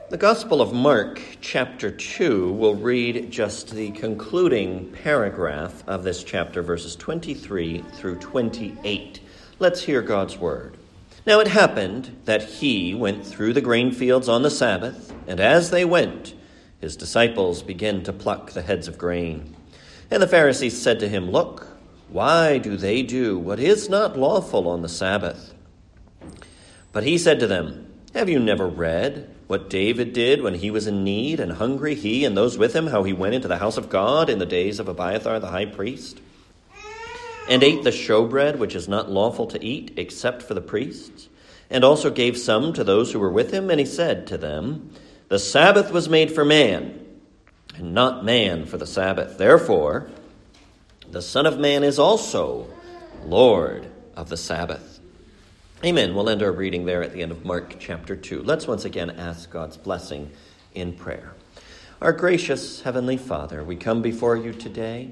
The Gospel of Mark, chapter 2, will read just the concluding paragraph of this chapter, verses 23 through 28. Let's hear God's word. Now it happened that he went through the grain fields on the Sabbath, and as they went, his disciples began to pluck the heads of grain. And the Pharisees said to him, "Look, why do they do what is not lawful on the Sabbath?" But he said to them, "Have you never read what David did when he was in need and hungry, he and those with him, how he went into the house of God in the days of Abiathar the high priest, and ate the showbread which is not lawful to eat except for the priests, and also gave some to those who were with him? And he said to them, the Sabbath was made for man, and not man for the Sabbath. Therefore, the Son of Man is also Lord of the Sabbath." Amen. We'll end our reading there at the end of Mark chapter 2. Let's once again ask God's blessing in prayer. Our gracious Heavenly Father, we come before you today,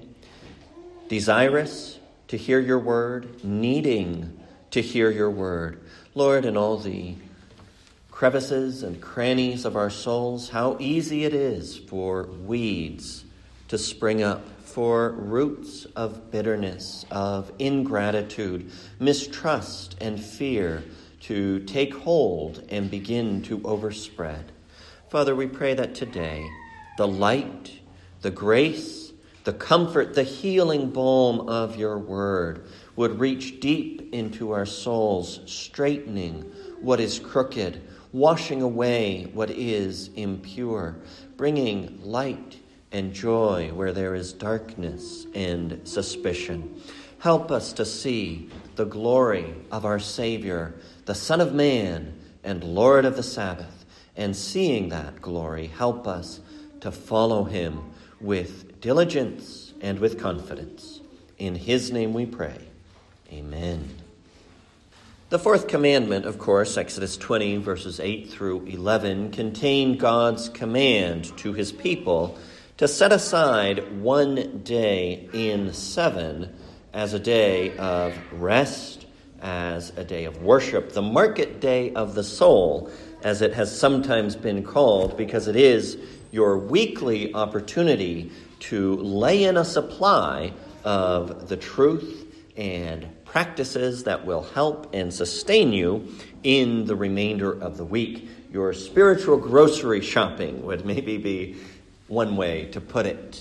desirous to hear your word, needing to hear your word. Lord, in all the crevices and crannies of our souls, how easy it is for weeds to spring up, for roots of bitterness, of ingratitude, mistrust, and fear to take hold and begin to overspread. Father, we pray that today the light, the grace, the comfort, the healing balm of your word would reach deep into our souls, straightening what is crooked, washing away what is impure, bringing light and joy where there is darkness and suspicion. Help us to see the glory of our Savior, the Son of Man and Lord of the Sabbath. And seeing that glory, help us to follow him with diligence and with confidence. In his name we pray. Amen. The fourth commandment, of course, Exodus 20, verses 8 through 11, contain God's command to his people to set aside one day in 7 as a day of rest, as a day of worship, the market day of the soul, as it has sometimes been called, because it is your weekly opportunity to lay in a supply of the truth and practices that will help and sustain you in the remainder of the week. Your spiritual grocery shopping would maybe be one way to put it.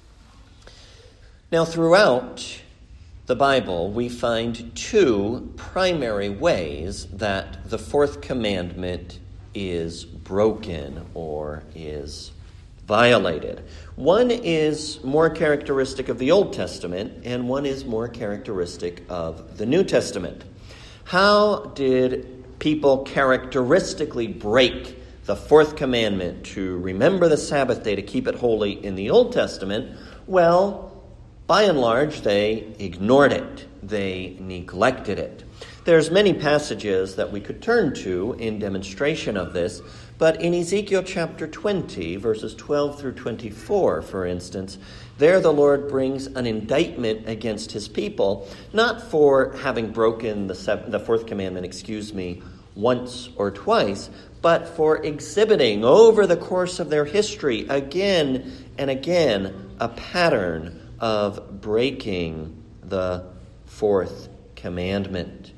Now, throughout the Bible, we find two primary ways that the fourth commandment is broken or is violated. One is more characteristic of the Old Testament, and one is more characteristic of the New Testament. How did people characteristically break the fourth commandment to remember the Sabbath day, to keep it holy in the Old Testament? Well, by and large, they ignored it. They neglected it. There's many passages that we could turn to in demonstration of this, but in Ezekiel chapter 20, verses 12 through 24, for instance, there the Lord brings an indictment against his people, not for having broken the fourth commandment, once or twice, but for exhibiting over the course of their history again and again a pattern of breaking the fourth commandment.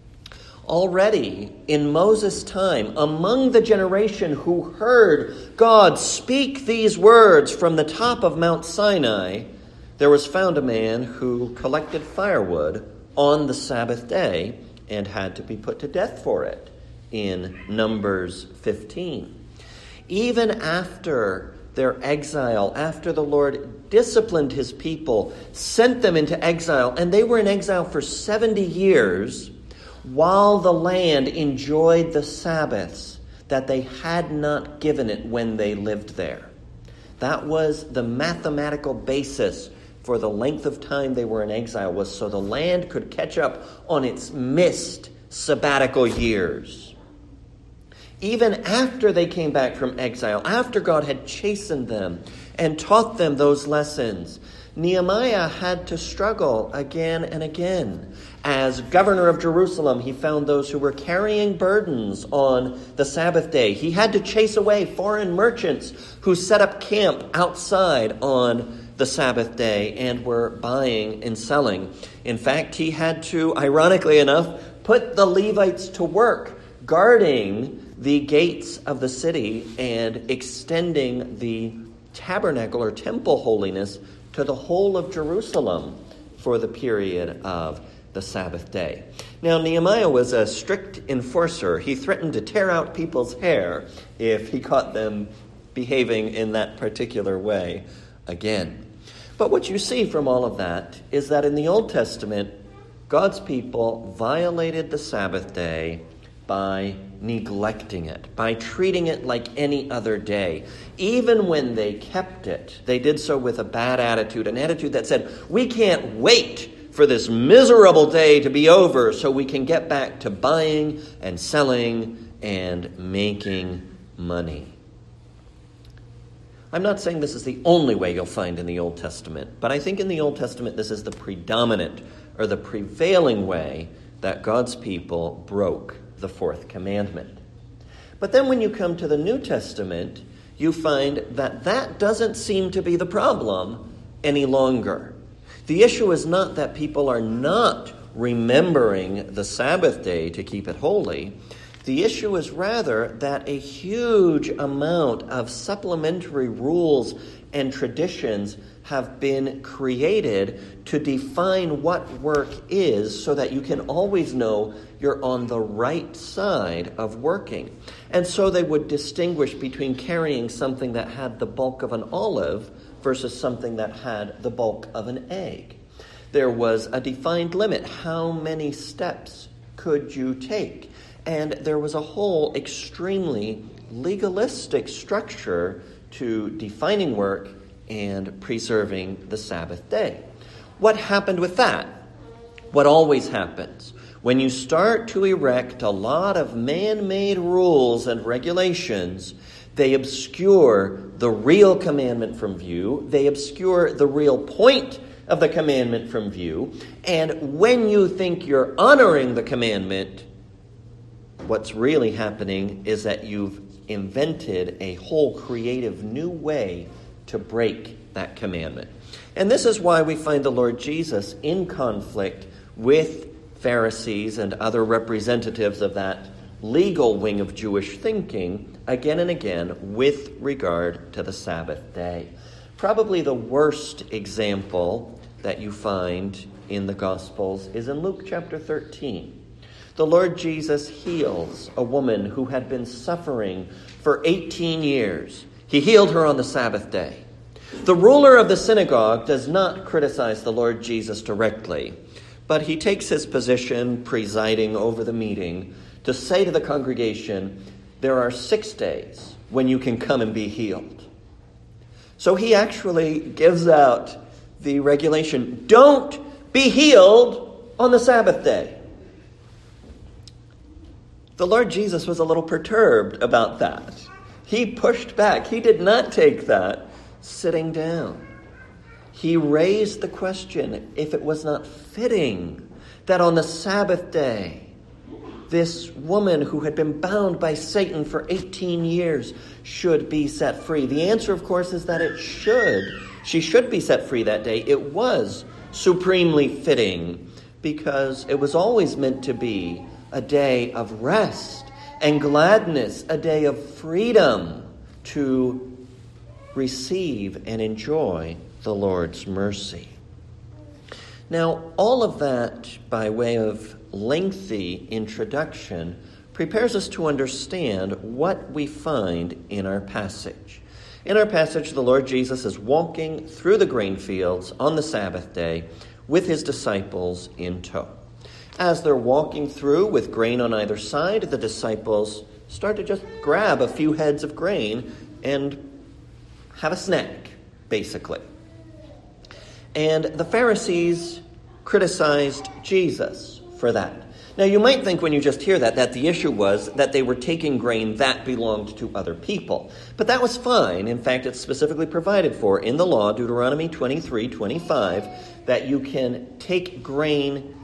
Already in Moses' time, among the generation who heard God speak these words from the top of Mount Sinai, there was found a man who collected firewood on the Sabbath day and had to be put to death for it in Numbers 15. Even after their exile, after the Lord disciplined his people, sent them into exile, and they were in exile for 70 years, while the land enjoyed the Sabbaths that they had not given it when they lived there. That was the mathematical basis for the length of time they were in exile, was so the land could catch up on its missed sabbatical years. Even after they came back from exile, after God had chastened them and taught them those lessons, Nehemiah had to struggle again and again As governor of Jerusalem, he found those who were carrying burdens on the Sabbath day. He had to chase away foreign merchants who set up camp outside on the Sabbath day and were buying and selling. In fact, he had to, ironically enough, put the Levites to work guarding the gates of the city and extending the tabernacle or temple holiness to the whole of Jerusalem for the period of the Sabbath day. Now, Nehemiah was a strict enforcer. He threatened to tear out people's hair if he caught them behaving in that particular way again. But what you see from all of that is that in the Old Testament, God's people violated the Sabbath day by neglecting it, by treating it like any other day. Even when they kept it, they did so with a bad attitude, an attitude that said, we can't wait for this miserable day to be over so we can get back to buying and selling and making money. I'm not saying this is the only way you'll find in the Old Testament, but I think in the Old Testament this is the predominant or the prevailing way that God's people broke the fourth commandment. But then when you come to the New Testament, you find that that doesn't seem to be the problem any longer. The issue is not that people are not remembering the Sabbath day to keep it holy. The issue is rather that a huge amount of supplementary rules and traditions have been created to define what work is so that you can always know you're on the right side of working. And so they would distinguish between carrying something that had the bulk of an olive versus something that had the bulk of an egg. There was a defined limit. How many steps could you take? And there was a whole extremely legalistic structure to defining work and preserving the Sabbath day. What happened with that? What always happens? When you start to erect a lot of man-made rules and regulations, they obscure the real commandment from view. They obscure the real point of the commandment from view. And when you think you're honoring the commandment, what's really happening is that you've invented a whole creative new way to break that commandment. And this is why we find the Lord Jesus in conflict with Pharisees and other representatives of that legal wing of Jewish thinking again and again with regard to the Sabbath day. Probably the worst example that you find in the Gospels is in Luke chapter 13. The Lord Jesus heals a woman who had been suffering for 18 years. He healed her on the Sabbath day. The ruler of the synagogue does not criticize the Lord Jesus directly, but he takes his position presiding over the meeting to say to the congregation, there are 6 days when you can come and be healed. So he actually gives out the regulation, don't be healed on the Sabbath day. The Lord Jesus was a little perturbed about that. He pushed back. He did not take that sitting down. He raised the question if it was not fitting that on the Sabbath day, this woman who had been bound by Satan for 18 years should be set free. The answer, of course, is that it should. She should be set free that day. It was supremely fitting because it was always meant to be a day of rest and gladness, a day of freedom to receive and enjoy the Lord's mercy. Now, all of that by way of lengthy introduction prepares us to understand what we find in our passage. In our passage, the Lord Jesus is walking through the grain fields on the Sabbath day with his disciples in tow. As they're walking through with grain on either side, the disciples start to just grab a few heads of grain and have a snack, basically. And the Pharisees criticized Jesus for that. Now, you might think when you just hear that the issue was that they were taking grain that belonged to other people. But that was fine. In fact, it's specifically provided for in the law, Deuteronomy 23:25, that you can take grain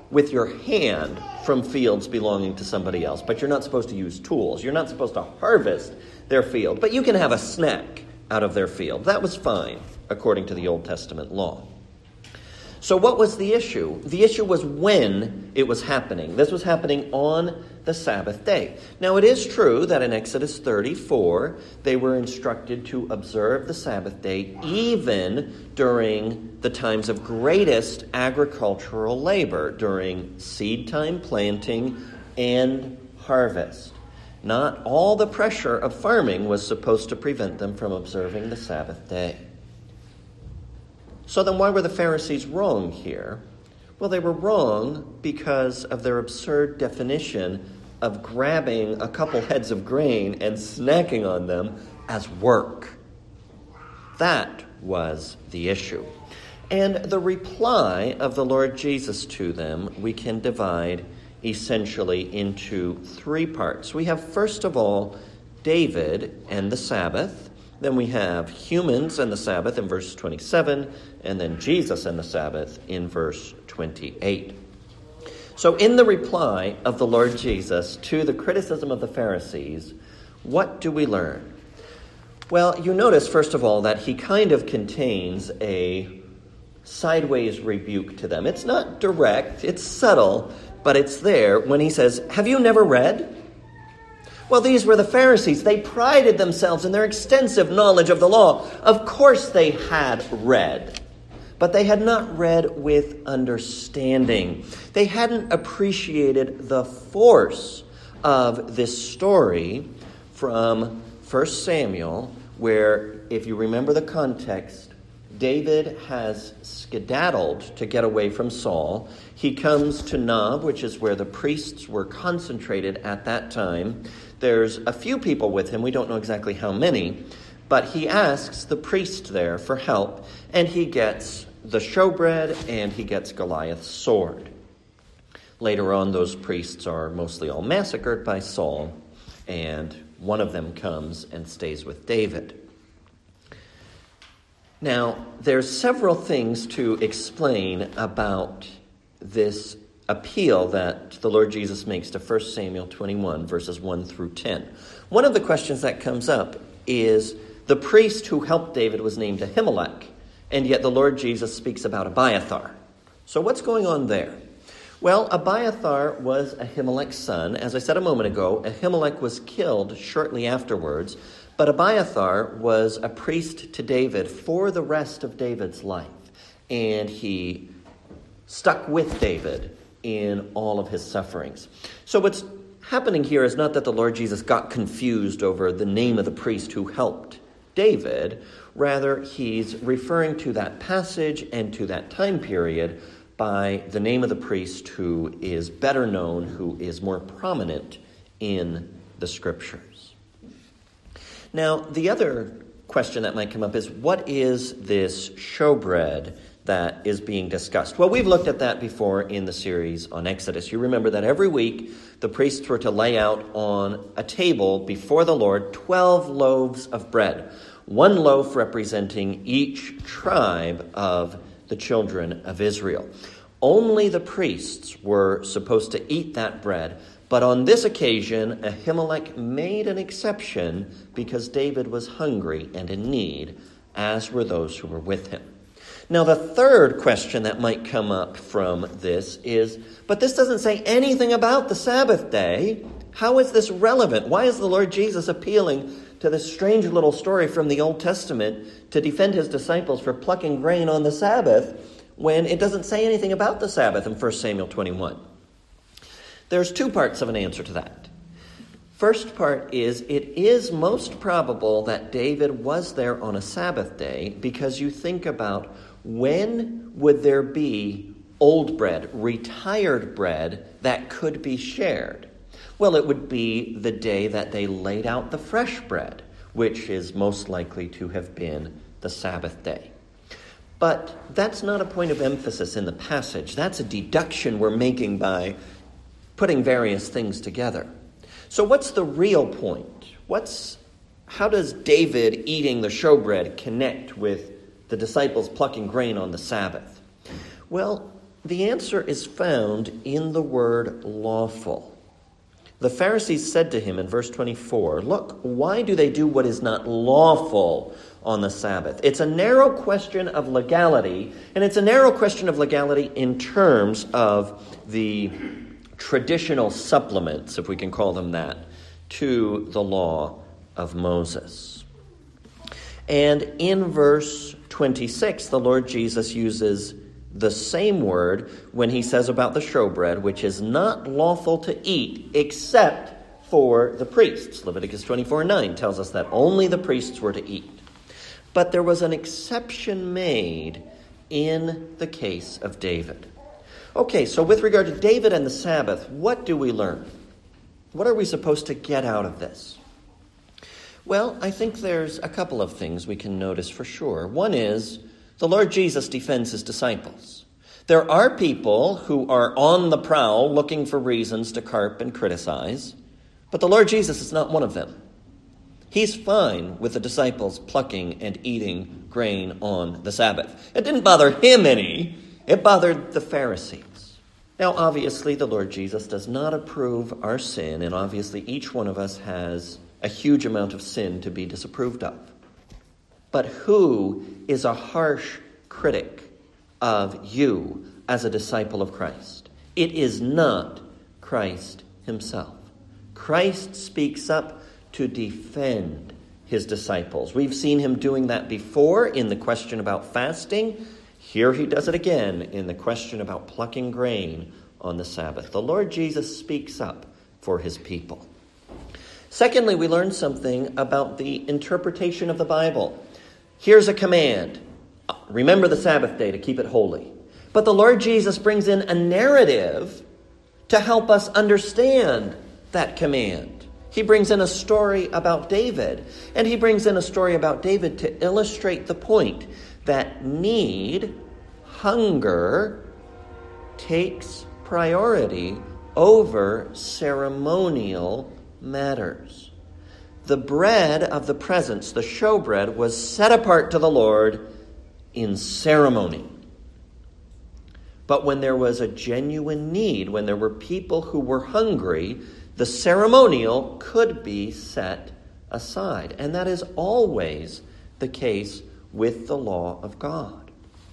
with your hand from fields belonging to somebody else, but you're not supposed to use tools. You're not supposed to harvest their field, but you can have a snack out of their field. That was fine, according to the Old Testament law. So what was the issue? The issue was when it was happening. This was happening on the Sabbath day. Now, it is true that in Exodus 34, they were instructed to observe the Sabbath day even during the times of greatest agricultural labor, during seed time, planting, and harvest. Not all the pressure of farming was supposed to prevent them from observing the Sabbath day. So then why were the Pharisees wrong here? Well, they were wrong because of their absurd definition of grabbing a couple heads of grain and snacking on them as work. That was the issue. And the reply of the Lord Jesus to them we can divide essentially into three parts. We have, first of all, David and the Sabbath. Then we have humans and the Sabbath in verse 27, and then Jesus and the Sabbath in verse 28. So in the reply of the Lord Jesus to the criticism of the Pharisees, what do we learn? Well, you notice, first of all, that he kind of contains a sideways rebuke to them. It's not direct, it's subtle, but it's there when he says, "Have you never read?" Well, these were the Pharisees. They prided themselves in their extensive knowledge of the law. Of course they had read, but they had not read with understanding. They hadn't appreciated the force of this story from 1 Samuel, where, if you remember the context, David has skedaddled to get away from Saul. He comes to Nob, which is where the priests were concentrated at that time. There's a few people with him. We don't know exactly how many. But he asks the priest there for help, and he gets the showbread, and he gets Goliath's sword. Later on, those priests are mostly all massacred by Saul, and one of them comes and stays with David. Now, there's several things to explain about this appeal that the Lord Jesus makes to 1 Samuel 21, verses 1 through 10. One of the questions that comes up is the priest who helped David was named Ahimelech, and yet the Lord Jesus speaks about Abiathar. So what's going on there? Well, Abiathar was Ahimelech's son. As I said a moment ago, Ahimelech was killed shortly afterwards, but Abiathar was a priest to David for the rest of David's life, and he stuck with David in all of his sufferings. So what's happening here is not that the Lord Jesus got confused over the name of the priest who helped David. Rather, he's referring to that passage and to that time period by the name of the priest who is better known, who is more prominent in the Scriptures. Now, the other question that might come up is, what is this showbread that is being discussed? Well, we've looked at that before in the series on Exodus. You remember that every week the priests were to lay out on a table before the Lord 12 loaves of bread, one loaf representing each tribe of the children of Israel. Only the priests were supposed to eat that bread, but on this occasion, Ahimelech made an exception because David was hungry and in need, as were those who were with him. Now, the third question that might come up from this is, but this doesn't say anything about the Sabbath day. How is this relevant? Why is the Lord Jesus appealing to this strange little story from the Old Testament to defend his disciples for plucking grain on the Sabbath when it doesn't say anything about the Sabbath in 1 Samuel 21? There's two parts of an answer to that. First part is, it is most probable that David was there on a Sabbath day because you think about, when would there be old bread, retired bread that could be shared? Well, it would be the day that they laid out the fresh bread, which is most likely to have been the Sabbath day. But that's not a point of emphasis in the passage. That's a deduction we're making by putting various things together. So what's the real point? How does David eating the showbread connect with the disciples plucking grain on the Sabbath? Well, The answer is found in the word lawful. The Pharisees said to him in verse 24, "Look, why do they do what is not lawful on the Sabbath?" It's a narrow question of legality, and it's a narrow question of legality in terms of the traditional supplements, if we can call them that, to the law of Moses. And in verse 26, the Lord Jesus uses the same word when he says about the showbread, which is not lawful to eat except for the priests. Leviticus 24:9 tells us that only the priests were to eat. But there was an exception made in the case of David. Okay, so with regard to David and the Sabbath, what do we learn? What are we supposed to get out of this? Well, I think there's a couple of things we can notice for sure. One is, the Lord Jesus defends his disciples. There are people who are on the prowl looking for reasons to carp and criticize, but the Lord Jesus is not one of them. He's fine with the disciples plucking and eating grain on the Sabbath. It didn't bother him any. It bothered the Pharisees. Now, obviously, the Lord Jesus does not approve our sin, and obviously each one of us has a huge amount of sin to be disapproved of. But who is a harsh critic of you as a disciple of Christ? It is not Christ himself. Christ speaks up to defend his disciples. We've seen him doing that before in the question about fasting. Here he does it again in the question about plucking grain on the Sabbath. The Lord Jesus speaks up for his people. Secondly, we learn something about the interpretation of the Bible. Here's a command. Remember the Sabbath day to keep it holy. But the Lord Jesus brings in a narrative to help us understand that command. He brings in a story about David, and he brings in a story about David to illustrate the point that need, hunger, takes priority over ceremonial matters. The bread of the presence, the showbread, was set apart to the Lord in ceremony. But when there was a genuine need, when there were people who were hungry, the ceremonial could be set aside. And that is always the case with the law of God.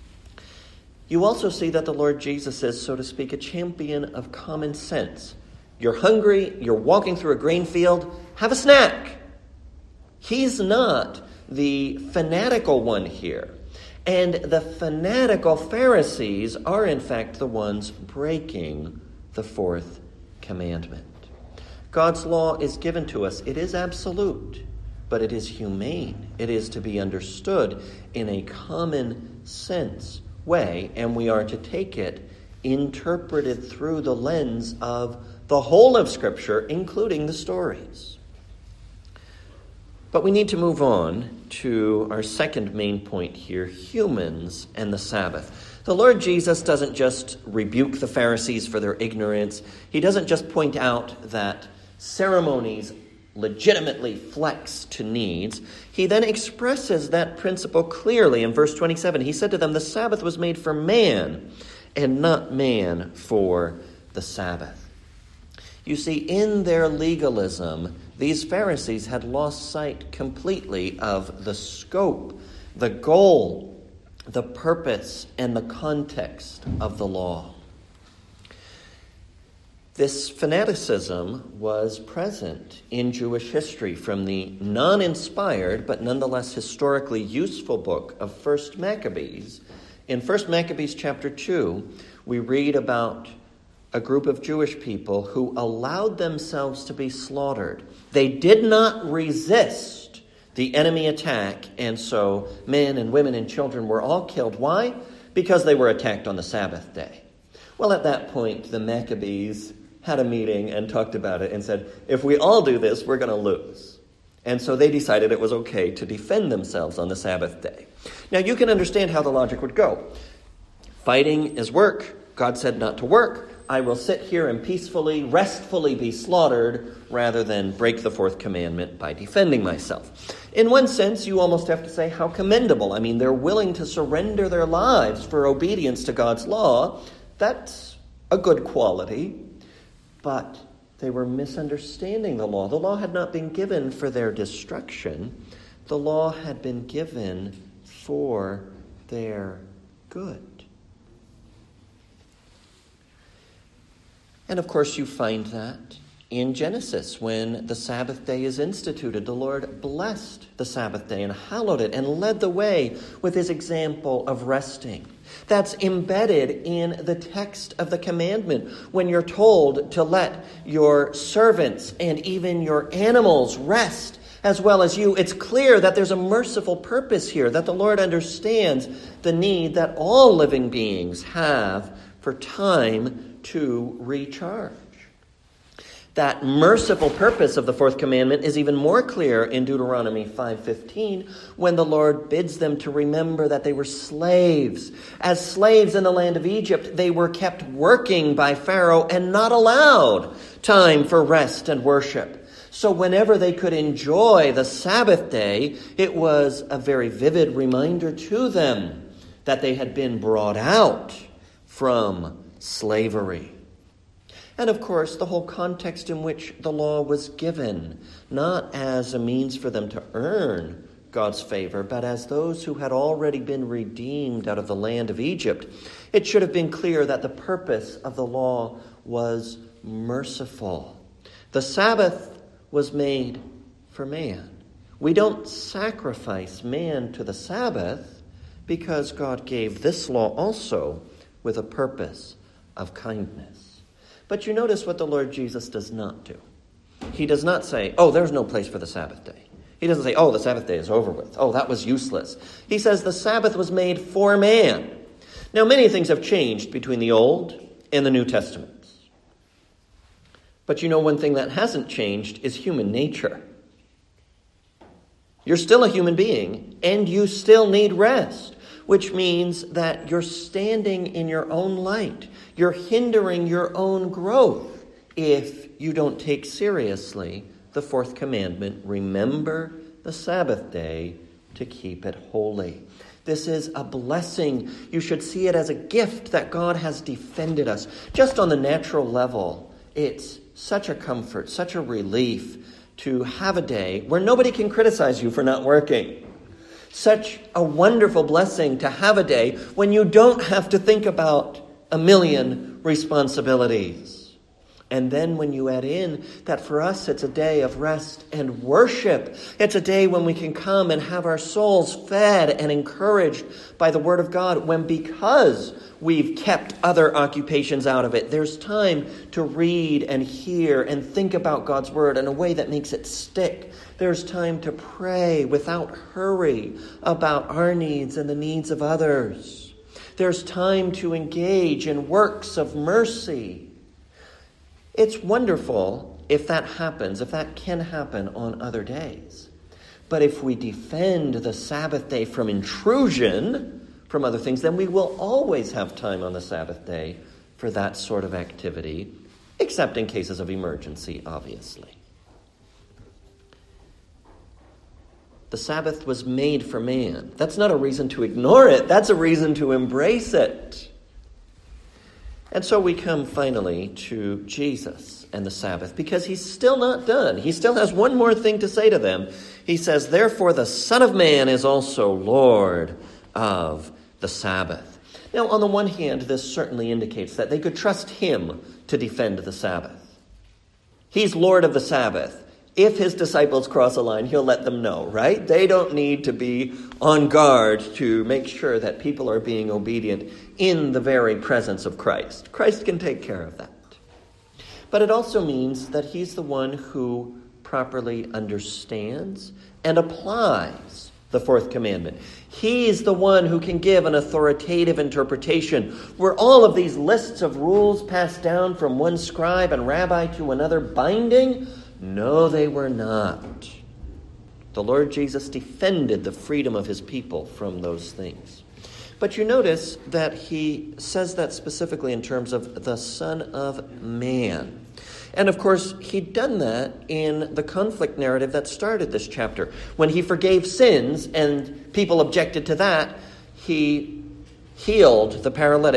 You also see that the Lord Jesus is, so to speak, a champion of common sense. You're hungry, you're walking through a grain field, have a snack. He's not the fanatical one here. And the fanatical Pharisees are, in fact, the ones breaking the fourth commandment. God's law is given to us. It is absolute, but it is humane. It is to be understood in a common sense way, and we are to take it interpreted through the lens of the whole of Scripture, including the stories. But we need to move on to our second main point here, humans and the Sabbath. The Lord Jesus doesn't just rebuke the Pharisees for their ignorance. He doesn't just point out that ceremonies legitimately flex to needs. He then expresses that principle clearly in verse 27. He said to them, "The Sabbath was made for man, and not man for the Sabbath." You see, in their legalism, these Pharisees had lost sight completely of the scope, the goal, the purpose, and the context of the law. This fanaticism was present in Jewish history from the non-inspired but nonetheless historically useful book of 1 Maccabees. In 1 Maccabees chapter 2, we read about a group of Jewish people who allowed themselves to be slaughtered. They did not resist the enemy attack, and so men and women and children were all killed. Why? Because they were attacked on the Sabbath day. Well, at that point, the Maccabees had a meeting and talked about it and said, if we all do this, we're going to lose. And so they decided it was okay to defend themselves on the Sabbath day. Now, you can understand how the logic would go. Fighting is work. God said not to work. I will sit here and peacefully, restfully be slaughtered rather than break the fourth commandment by defending myself. In one sense, you almost have to say how commendable. I mean, they're willing to surrender their lives for obedience to God's law. That's a good quality, but they were misunderstanding the law. The law had not been given for their destruction. The law had been given for their good. And of course you find that in Genesis when the Sabbath day is instituted. The Lord blessed the Sabbath day and hallowed it and led the way with his example of resting. That's embedded in the text of the commandment. When you're told to let your servants and even your animals rest as well as you, it's clear that there's a merciful purpose here, that the Lord understands the need that all living beings have for time to recharge. That merciful purpose of the fourth commandment is even more clear in Deuteronomy 5:15 when the Lord bids them to remember that they were slaves. As slaves in the land of Egypt, they were kept working by Pharaoh and not allowed time for rest and worship. So whenever they could enjoy the Sabbath day, it was a very vivid reminder to them that they had been brought out from slavery. And of course, the whole context in which the law was given, not as a means for them to earn God's favor, but as those who had already been redeemed out of the land of Egypt, it should have been clear that the purpose of the law was merciful. The Sabbath was made for man. We don't sacrifice man to the Sabbath because God gave this law also with a purpose of kindness. But you notice what the Lord Jesus does not do. He does not say, oh, there's no place for the Sabbath day. He doesn't say, oh, the Sabbath day is over with. Oh, that was useless. He says the Sabbath was made for man. Now, many things have changed between the Old and the New Testaments. But you know, one thing that hasn't changed is human nature. You're still a human being, and you still need rest, which means that you're standing in your own light. You're hindering your own growth if you don't take seriously the fourth commandment, remember the Sabbath day to keep it holy. This is a blessing. You should see it as a gift that God has defended us. Just on the natural level, it's such a comfort, such a relief to have a day where nobody can criticize you for not working. Such a wonderful blessing to have a day when you don't have to think about a million responsibilities. And then when you add in that for us it's a day of rest and worship, it's a day when we can come and have our souls fed and encouraged by the Word of God, when because we've kept other occupations out of it, there's time to read and hear and think about God's Word in a way that makes it stick. There's time to pray without hurry about our needs and the needs of others. There's time to engage in works of mercy. It's wonderful if that happens, if that can happen on other days. But if we defend the Sabbath day from intrusion from other things, then we will always have time on the Sabbath day for that sort of activity, except in cases of emergency, obviously. The Sabbath was made for man. That's not a reason to ignore it. That's a reason to embrace it. And so we come finally to Jesus and the Sabbath, because he's still not done. He still has one more thing to say to them. He says, therefore the Son of Man is also Lord of the Sabbath. Now, on the one hand, this certainly indicates that they could trust him to defend the Sabbath. He's Lord of the Sabbath. If his disciples cross a line, he'll let them know, right? They don't need to be on guard to make sure that people are being obedient in the very presence of Christ. Christ can take care of that. But it also means that he's the one who properly understands and applies the fourth commandment. He's the one who can give an authoritative interpretation. Were all of these lists of rules passed down from one scribe and rabbi to another binding? No, they were not. The Lord Jesus defended the freedom of his people from those things. But you notice that he says that specifically in terms of the Son of Man. And of course, he'd done that in the conflict narrative that started this chapter. When he forgave sins and people objected to that, he healed the paralytic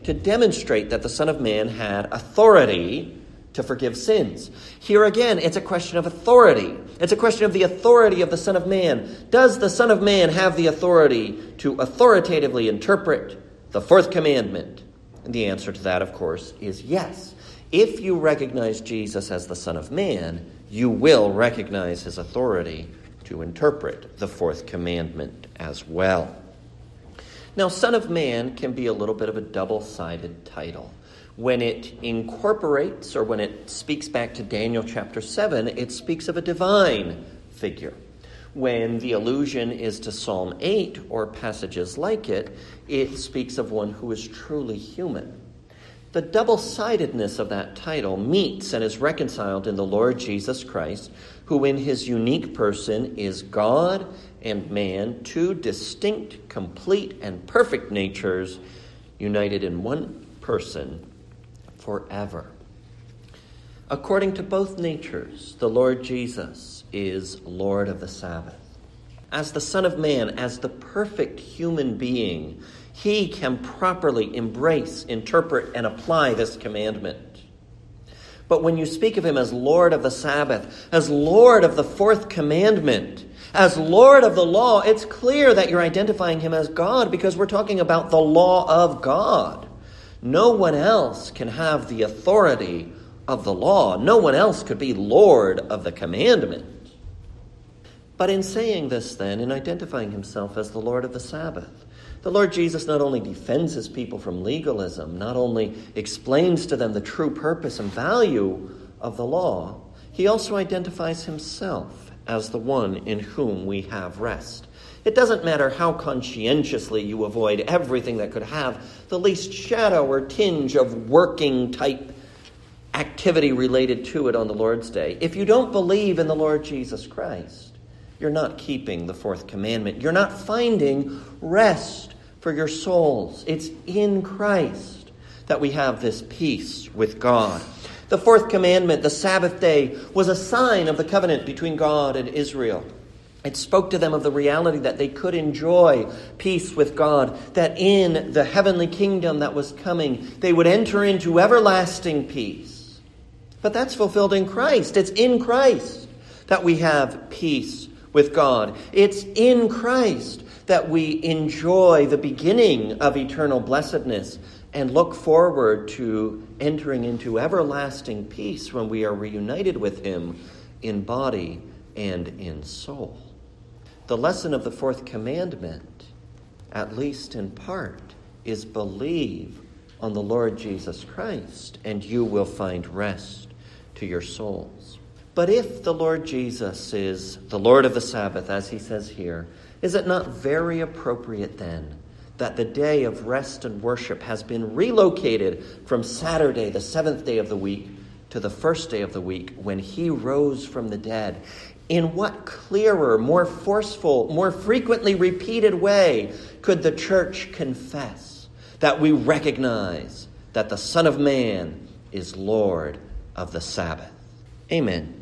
to demonstrate that the Son of Man had authority to forgive sins. Here again, it's a question of authority. It's a question of the authority of the Son of Man. Does the Son of Man have the authority to authoritatively interpret the fourth commandment? And the answer to that, of course, is yes. If you recognize Jesus as the Son of Man, you will recognize his authority to interpret the fourth commandment as well. Now, Son of Man can be a little bit of a double-sided title. When it incorporates, or when it speaks back to Daniel chapter 7, it speaks of a divine figure. When the allusion is to Psalm 8 or passages like it, it speaks of one who is truly human. The double-sidedness of that title meets and is reconciled in the Lord Jesus Christ, who in his unique person is God and man, two distinct, complete, and perfect natures united in one person forever. According to both natures, the Lord Jesus is Lord of the Sabbath. As the Son of Man, as the perfect human being, he can properly embrace, interpret, and apply this commandment. But when you speak of him as Lord of the Sabbath, as Lord of the fourth commandment, as Lord of the law, it's clear that you're identifying him as God because we're talking about the law of God. No one else can have the authority of the law. No one else could be Lord of the commandment. But in saying this then, in identifying himself as the Lord of the Sabbath, the Lord Jesus not only defends his people from legalism, not only explains to them the true purpose and value of the law, he also identifies himself as the one in whom we have rest. It doesn't matter how conscientiously you avoid everything that could have the least shadow or tinge of working type activity related to it on the Lord's Day. If you don't believe in the Lord Jesus Christ, you're not keeping the fourth commandment. You're not finding rest for your souls. It's in Christ that we have this peace with God. The fourth commandment, the Sabbath day, was a sign of the covenant between God and Israel. It spoke to them of the reality that they could enjoy peace with God, that in the heavenly kingdom that was coming, they would enter into everlasting peace. But that's fulfilled in Christ. It's in Christ that we have peace with God. It's in Christ that we enjoy the beginning of eternal blessedness and look forward to entering into everlasting peace when we are reunited with him in body and in soul. The lesson of the fourth commandment, at least in part, is believe on the Lord Jesus Christ, and you will find rest to your souls. But if the Lord Jesus is the Lord of the Sabbath, as he says here, is it not very appropriate then that the day of rest and worship has been relocated from Saturday, the seventh day of the week, to the first day of the week when he rose from the dead? In what clearer, more forceful, more frequently repeated way could the church confess that we recognize that the Son of Man is Lord of the Sabbath? Amen.